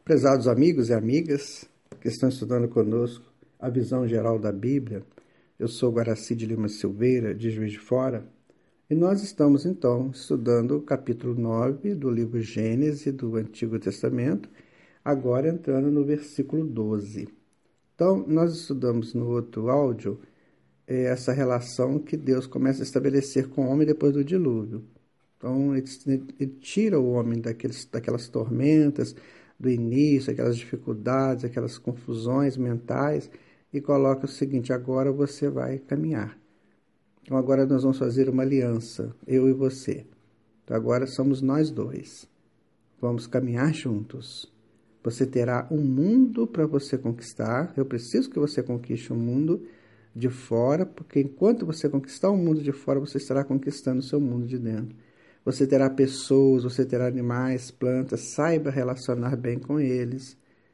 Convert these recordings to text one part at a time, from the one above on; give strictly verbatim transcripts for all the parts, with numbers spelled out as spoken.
Prezados amigos e amigas que estão estudando conosco a visão geral da Bíblia, eu sou Guaraci de Lima Silveira, de Juiz de Fora, e nós estamos então estudando o capítulo nove do livro Gênesis do Antigo Testamento, agora entrando no versículo doze. Então, nós estudamos no outro áudio é, essa relação que Deus começa a estabelecer com o homem depois do dilúvio. Então, ele, ele tira o homem daqueles, daquelas tormentas, do início, aquelas dificuldades, aquelas confusões mentais, e coloca o seguinte: agora você vai caminhar. Então agora nós vamos fazer uma aliança, eu e você. Então agora somos nós dois. Vamos caminhar juntos. Você terá um mundo para você conquistar. Eu preciso que você conquiste o um mundo de fora, porque enquanto você conquistar o mundo de fora, você estará conquistando o seu mundo de dentro. Você terá pessoas, você terá animais, plantas, saiba relacionar bem com eles,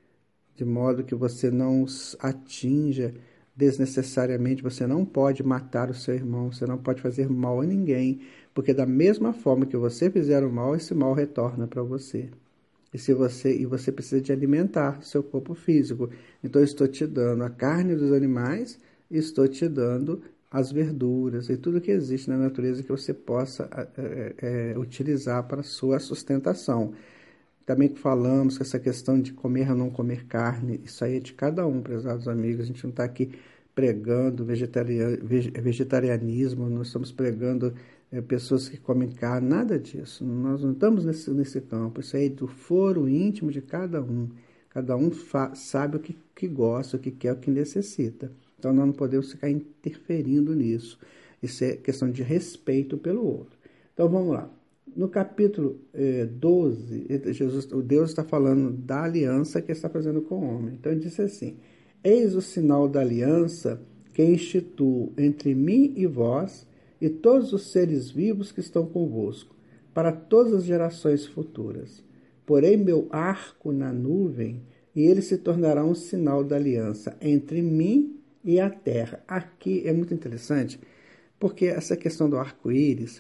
de modo que você não os atinja desnecessariamente. Você não pode matar o seu irmão, você não pode fazer mal a ninguém, porque da mesma forma que você fizer o mal, esse mal retorna para você. E, se você. e você precisa de alimentar o seu corpo físico. Então eu estou te dando a carne dos animais e estou te dando as verduras e tudo que existe na natureza que você possa é, é, utilizar para a sua sustentação. Também falamos que essa questão de comer ou não comer carne, isso aí é de cada um, prezados amigos. A gente não está aqui pregando vegetarian, vegetarianismo, nós estamos pregando é, pessoas que comem carne, nada disso. Nós não estamos nesse, nesse campo. Isso aí é do foro íntimo de cada um. Cada um fa- sabe o que, que gosta, o que quer, o que necessita. Então, nós não podemos ficar interferindo nisso. Isso é questão de respeito pelo outro. Então, vamos lá. No capítulo eh, doze, Jesus, Deus está falando da aliança que está fazendo com o homem. Então, ele disse assim: eis o sinal da aliança que instituo entre mim e vós e todos os seres vivos que estão convosco, para todas as gerações futuras. Porém, meu arco na nuvem, e ele se tornará um sinal da aliança entre mim e a terra. Aqui é muito interessante, porque essa questão do arco-íris,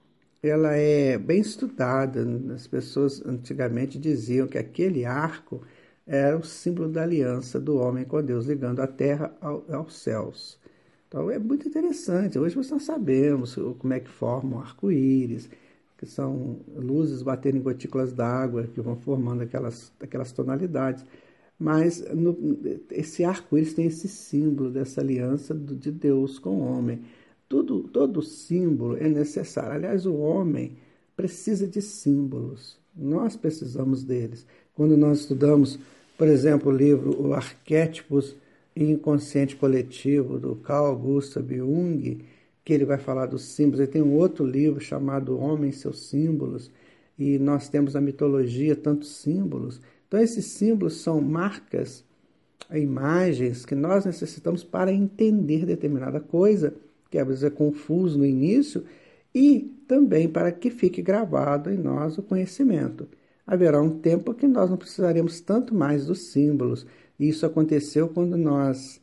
ela é bem estudada. As pessoas antigamente diziam que aquele arco era o símbolo da aliança do homem com Deus, ligando a terra ao, aos céus. Então é muito interessante. Hoje nós sabemos como é que forma o arco-íris, que são luzes batendo em gotículas d'água que vão formando aquelas, aquelas tonalidades. Mas no, esse arco-íris tem esse símbolo dessa aliança do, de Deus com o homem. Tudo, todo símbolo é necessário. Aliás, o homem precisa de símbolos. Nós precisamos deles. Quando nós estudamos, por exemplo, o livro O Arquétipos e Inconsciente Coletivo, do Carl Gustav Jung, que ele vai falar dos símbolos. Ele tem um outro livro chamado Homem e Seus Símbolos, e nós temos na mitologia tantos símbolos. Então, esses símbolos são marcas, imagens que nós necessitamos para entender determinada coisa, que às vezes é confuso no início, e também para que fique gravado em nós o conhecimento. Haverá um tempo que nós não precisaremos tanto mais dos símbolos. Isso aconteceu quando nós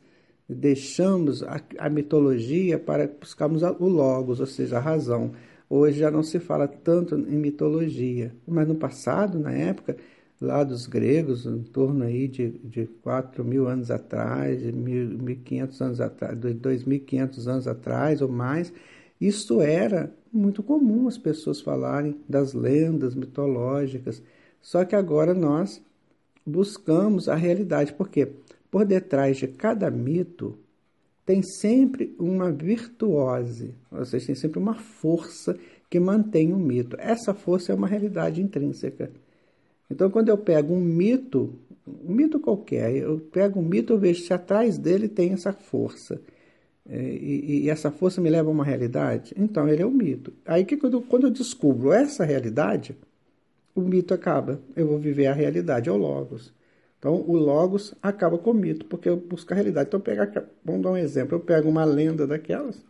deixamos a, a mitologia para buscarmos o logos, ou seja, a razão. Hoje já não se fala tanto em mitologia, mas no passado, na época lá dos gregos, em torno aí de, de quatro mil anos atrás, de mil e quinhentos anos atrás, de dois mil e quinhentos anos atrás ou mais, isso era muito comum as pessoas falarem das lendas mitológicas. Só que agora nós buscamos a realidade, porque por detrás de cada mito tem sempre uma virtuose, ou seja, tem sempre uma força que mantém o mito. Essa força é uma realidade intrínseca. Então, quando eu pego um mito, um mito qualquer, eu pego um mito, eu vejo se atrás dele tem essa força. E, e essa força me leva a uma realidade. Então, ele é um mito. Aí, que quando, quando eu descubro essa realidade, o mito acaba. Eu vou viver a realidade, é o Logos. Então, o Logos acaba com o mito, porque eu busco a realidade. Então, eu pego, vamos dar um exemplo. Eu pego uma lenda daquelas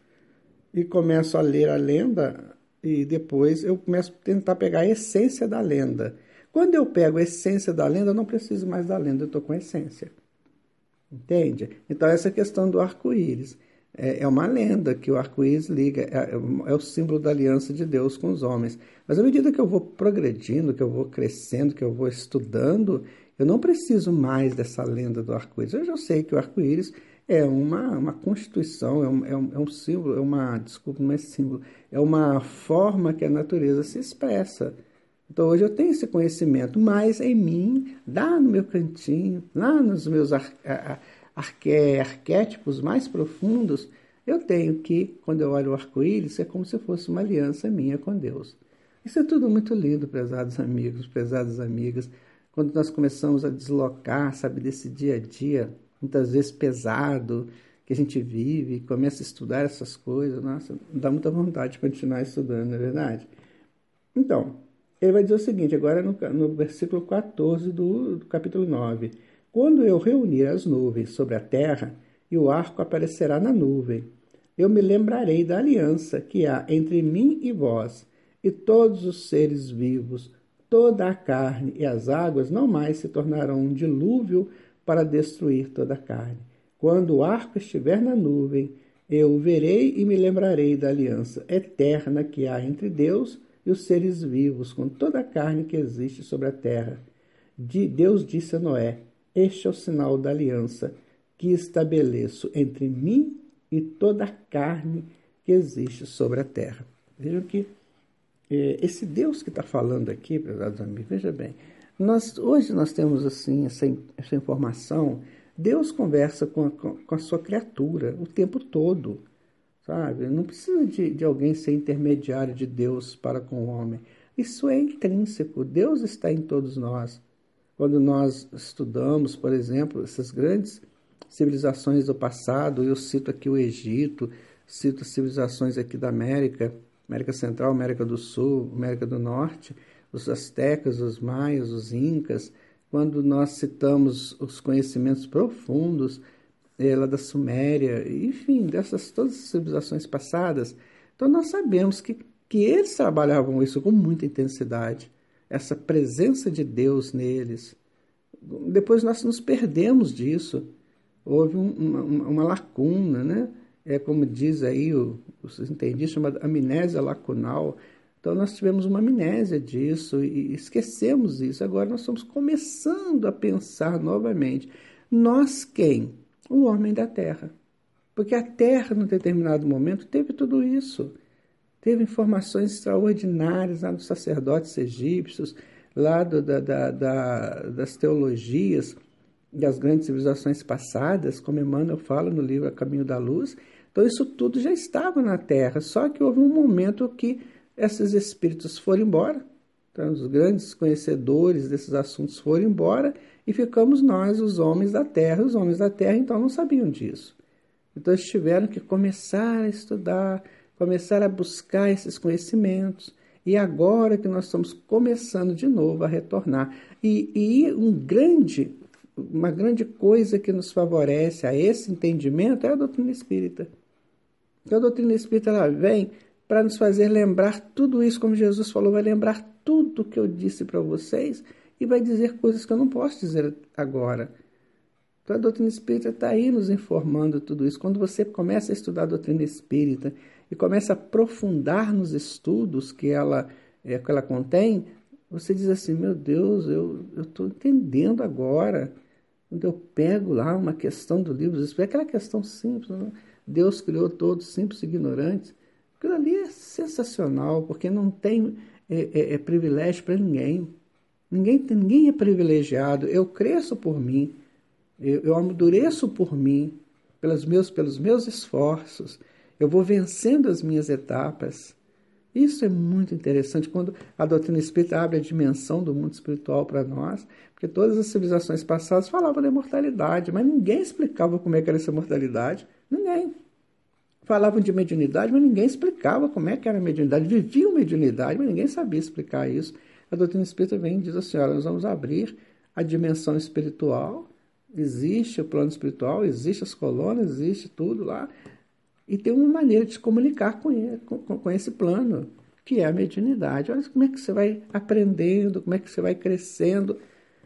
e começo a ler a lenda, e depois eu começo a tentar pegar a essência da lenda. Quando eu pego a essência da lenda, eu não preciso mais da lenda, eu estou com a essência. Entende? Então, essa questão do arco-íris é, é uma lenda que o arco-íris liga, é, é o símbolo da aliança de Deus com os homens. Mas à medida que eu vou progredindo, que eu vou crescendo, que eu vou estudando, Eu não preciso mais dessa lenda do arco-íris. Eu já sei que o arco-íris é uma, uma constituição, é um, é, um, é um símbolo, é uma, desculpa, não é símbolo, é uma forma que a natureza se expressa. Então hoje eu tenho esse conhecimento, mas em mim, lá no meu cantinho, lá nos meus ar, ar, arqué, arquétipos mais profundos, eu tenho que, quando eu olho o arco-íris, é como se fosse uma aliança minha com Deus. Isso é tudo muito lindo, prezados amigos, prezadas amigas. Quando nós começamos a deslocar, sabe, desse dia a dia, muitas vezes pesado, que a gente vive, começa a estudar essas coisas, nossa, dá muita vontade de continuar estudando, não é verdade? Então, ele vai dizer o seguinte, agora no, no versículo quatorze do, do capítulo nove. Quando eu reunir as nuvens sobre a terra, e o arco aparecerá na nuvem, eu me lembrarei da aliança que há entre mim e vós, e todos os seres vivos, toda a carne e as águas não mais se tornarão um dilúvio para destruir toda a carne. Quando o arco estiver na nuvem, eu o verei e me lembrarei da aliança eterna que há entre Deus e os seres vivos, com toda a carne que existe sobre a terra. De Deus disse a Noé, este é o sinal da aliança que estabeleço entre mim e toda a carne que existe sobre a terra. Vejam que eh, esse Deus que está falando aqui, prezados amigos, veja bem, nós, hoje nós temos assim essa, essa informação, Deus conversa com a, com a sua criatura o tempo todo, sabe? Não precisa de, de alguém ser intermediário de Deus para com o homem. Isso é intrínseco. Deus está em todos nós. Quando nós estudamos, por exemplo, essas grandes civilizações do passado, eu cito aqui o Egito, cito civilizações aqui da América, América Central, América do Sul, América do Norte, os astecas, os maias, os incas, quando nós citamos os conhecimentos profundos lá da Suméria, enfim, dessas todas as civilizações passadas, então nós sabemos que, que eles trabalhavam isso com muita intensidade, essa presença de Deus neles. Depois nós nos perdemos disso, houve um, uma, uma lacuna, né? É como diz aí, o, os entendidos, chamada amnésia lacunal. Então nós tivemos uma amnésia disso e esquecemos isso. Agora nós estamos começando a pensar novamente. Nós quem? O homem da terra. Porque a terra, num determinado momento, teve tudo isso. Teve informações extraordinárias lá dos sacerdotes egípcios, lá do, da, da, da, das teologias das grandes civilizações passadas, como Emmanuel fala no livro A Caminho da Luz. Então isso tudo já estava na terra, só que houve um momento que esses espíritos foram embora, então os grandes conhecedores desses assuntos foram embora e ficamos nós, os homens da terra. Os homens da terra, então, não sabiam disso. Então eles tiveram que começar a estudar, começar a buscar esses conhecimentos, e agora que nós estamos começando de novo a retornar. E, e um grande, uma grande coisa que nos favorece a esse entendimento é a doutrina espírita. Então a doutrina espírita ela vem para nos fazer lembrar tudo isso, como Jesus falou, vai lembrar tudo que eu disse para vocês e vai dizer coisas que eu não posso dizer agora. Então a doutrina espírita está aí nos informando tudo isso. Quando você começa a estudar a doutrina espírita e começa a aprofundar nos estudos que ela, é, que ela contém, você diz assim, meu Deus, eu estou entendendo agora. Quando eu pego lá uma questão do livro, é aquela questão simples, né? Deus criou todos simples e ignorantes. Aquilo ali é sensacional, porque não tem é, é, é privilégio para ninguém. Ninguém, tem, ninguém é privilegiado. Eu cresço por mim, eu, eu amadureço por mim, pelos meus, pelos meus esforços. Eu vou vencendo as minhas etapas. Isso é muito interessante quando a doutrina espírita abre a dimensão do mundo espiritual para nós, porque todas as civilizações passadas falavam da imortalidade, mas ninguém explicava como é que era essa imortalidade. Ninguém. Falavam de mediunidade, mas ninguém explicava como é que era a mediunidade. Viviam mediunidade, mas ninguém sabia explicar isso. A doutrina espírita vem e diz assim, olha, nós vamos abrir a dimensão espiritual, existe o plano espiritual, existe as colônias, existe tudo lá, e tem uma maneira de se comunicar com, ele, com, com esse plano, que é a mediunidade. Olha como é que você vai aprendendo, como é que você vai crescendo.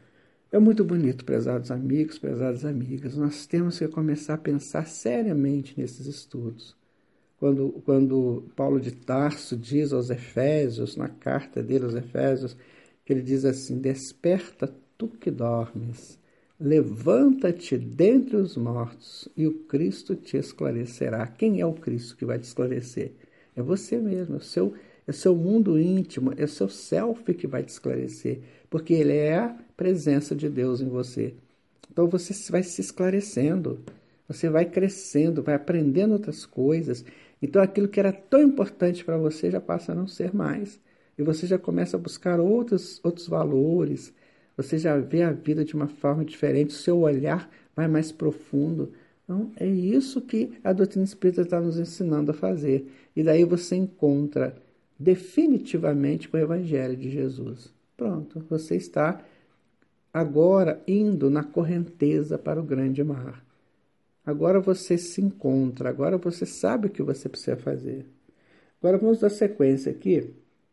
É muito bonito, prezados amigos, prezadas amigas. Nós temos que começar a pensar seriamente nesses estudos. Quando, quando Paulo de Tarso diz aos Efésios, na carta dele aos Efésios, que ele diz assim, desperta tu que dormes, levanta-te dentre os mortos e o Cristo te esclarecerá. Quem é o Cristo que vai te esclarecer? É você mesmo, é o seu, é o seu mundo íntimo, é o seu self que vai te esclarecer, porque ele é a presença de Deus em você. Então você vai se esclarecendo, você vai crescendo, vai aprendendo outras coisas. Então aquilo que era tão importante para você já passa a não ser mais. E você já começa a buscar outros, outros valores, você já vê a vida de uma forma diferente, o seu olhar vai mais profundo. Então, é isso que a doutrina espírita está nos ensinando a fazer. E daí você encontra definitivamente com o Evangelho de Jesus. Pronto, você está agora indo na correnteza para o grande mar. Agora você se encontra, agora você sabe o que você precisa fazer. Agora vamos dar sequência aqui.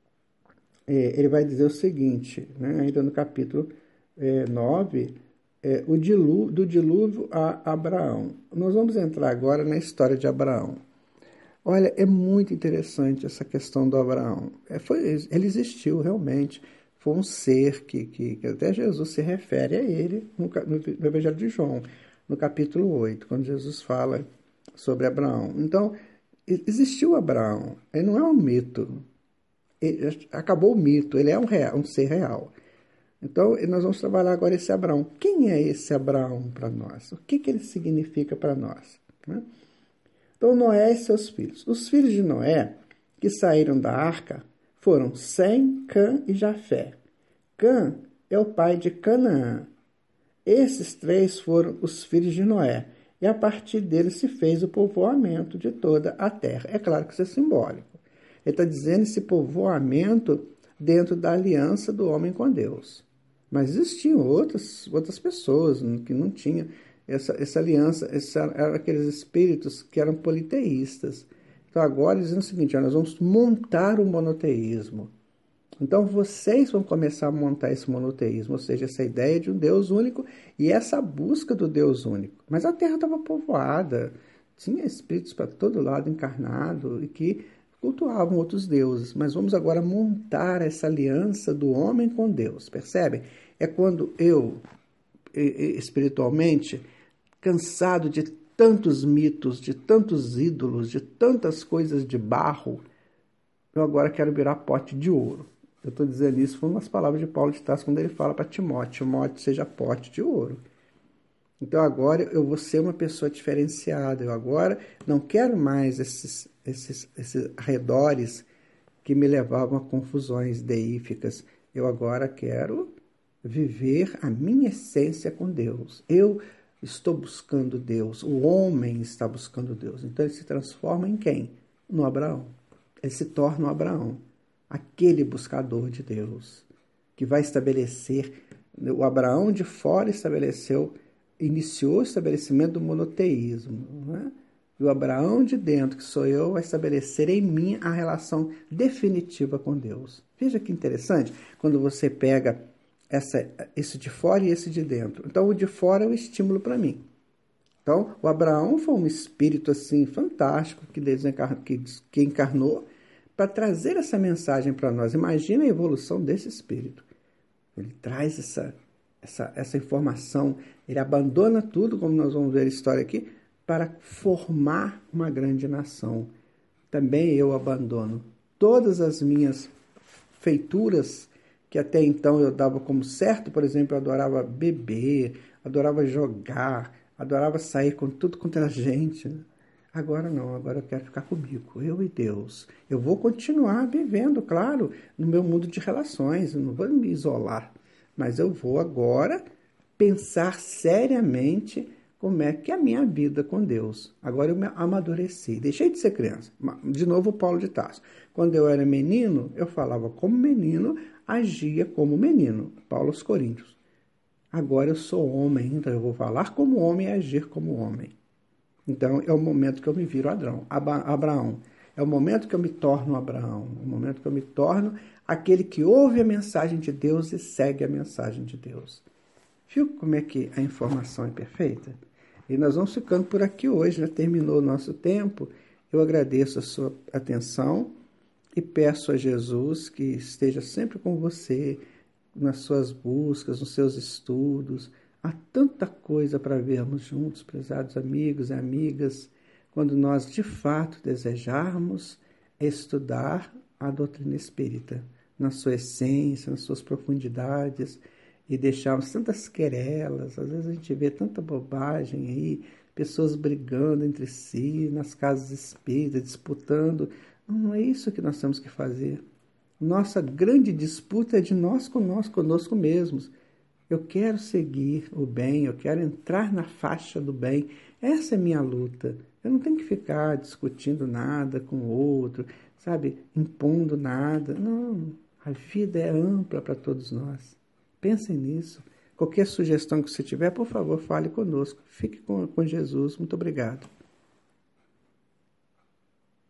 É, ele vai dizer o seguinte, né, ainda no capítulo é, nove, é, o dilúvio, do dilúvio a Abraão. Nós vamos entrar agora na história de Abraão. Olha, é muito interessante essa questão do Abraão. É, foi, ele existiu realmente, foi um ser que, que, que até Jesus se refere a ele no, no, no Evangelho de João, no capítulo oito, quando Jesus fala sobre Abraão. Então, existiu Abraão, ele não é um mito. Ele, acabou o mito, ele é um, real, um ser real. Então, nós vamos trabalhar agora esse Abraão. Quem é esse Abraão para nós? O que, que ele significa para nós? Né? Então, Noé e seus filhos. Os filhos de Noé, que saíram da arca, foram Sem, Cã e Jafé. Cã é o pai de Canaã. Esses três foram os filhos de Noé, e a partir deles se fez o povoamento de toda a terra. É claro que isso é simbólico. Ele está dizendo esse povoamento dentro da aliança do homem com Deus. Mas existiam outras, outras pessoas que não tinham essa, essa aliança, essa, eram aqueles espíritos que eram politeístas. Então agora dizendo o seguinte, nós vamos montar o monoteísmo. Então vocês vão começar a montar esse monoteísmo, ou seja, essa ideia de um Deus único e essa busca do Deus único. Mas a terra estava povoada, tinha espíritos para todo lado encarnado e que cultuavam outros deuses, mas vamos agora montar essa aliança do homem com Deus, percebem? É quando eu, espiritualmente, cansado de tantos mitos, de tantos ídolos, de tantas coisas de barro, eu agora quero virar pote de ouro. Eu estou dizendo isso, foi umas palavras de Paulo de Tarso, quando ele fala para Timóteo, Timóteo, seja pote de ouro. Então agora eu vou ser uma pessoa diferenciada, eu agora não quero mais esses Esses, esses arredores que me levavam a confusões deíficas. Eu agora quero viver a minha essência com Deus. Eu estou buscando Deus. O homem está buscando Deus. Então ele se transforma em quem? No Abraão. Ele se torna o Abraão, aquele buscador de Deus, que vai estabelecer. O Abraão de fora estabeleceu, iniciou o estabelecimento do monoteísmo, não é? E o Abraão de dentro, que sou eu, vai estabelecer em mim a relação definitiva com Deus. Veja que interessante, quando você pega essa, esse de fora e esse de dentro. Então, o de fora é o estímulo para mim. Então, o Abraão foi um espírito assim fantástico que, desencarnou, que, que encarnou para trazer essa mensagem para nós. Imagina a evolução desse espírito. Ele traz essa, essa, essa informação, ele abandona tudo, como nós vamos ver a história aqui, para formar uma grande nação. Também eu abandono todas as minhas feituras que até então eu dava como certo. Por exemplo, eu adorava beber, adorava jogar, adorava sair com tudo quanto era gente. Agora não, agora eu quero ficar comigo, eu e Deus. Eu vou continuar vivendo, claro, no meu mundo de relações, eu não vou me isolar, mas eu vou agora pensar seriamente como é que é a minha vida com Deus. Agora eu me amadureci, deixei de ser criança. De novo, Paulo de Tarso. Quando eu era menino, eu falava como menino, agia como menino. Paulo aos Coríntios. Agora eu sou homem, então eu vou falar como homem e agir como homem. Então é o momento que eu me viro Adrão, Abraão. É o momento que eu me torno Abraão. É o momento que eu me torno aquele que ouve a mensagem de Deus e segue a mensagem de Deus. Viu como é que a informação é perfeita? E nós vamos ficando por aqui hoje, já terminou o nosso tempo. Eu agradeço a sua atenção e peço a Jesus que esteja sempre com você, nas suas buscas, nos seus estudos. Há tanta coisa para vermos juntos, prezados amigos e amigas, quando nós de fato desejarmos estudar a doutrina espírita, na sua essência, nas suas profundidades, e deixarmos tantas querelas. Às vezes a gente vê tanta bobagem aí, pessoas brigando entre si, nas casas espíritas, disputando. Não é isso que nós temos que fazer. Nossa grande disputa é de nós conosco, conosco mesmos. Eu quero seguir o bem, eu quero entrar na faixa do bem. Essa é a minha luta. Eu não tenho que ficar discutindo nada com o outro, sabe, impondo nada. Não, a vida é ampla para todos nós. Pensem nisso. Qualquer sugestão que você tiver, por favor, fale conosco. Fique com, com Jesus. Muito obrigado.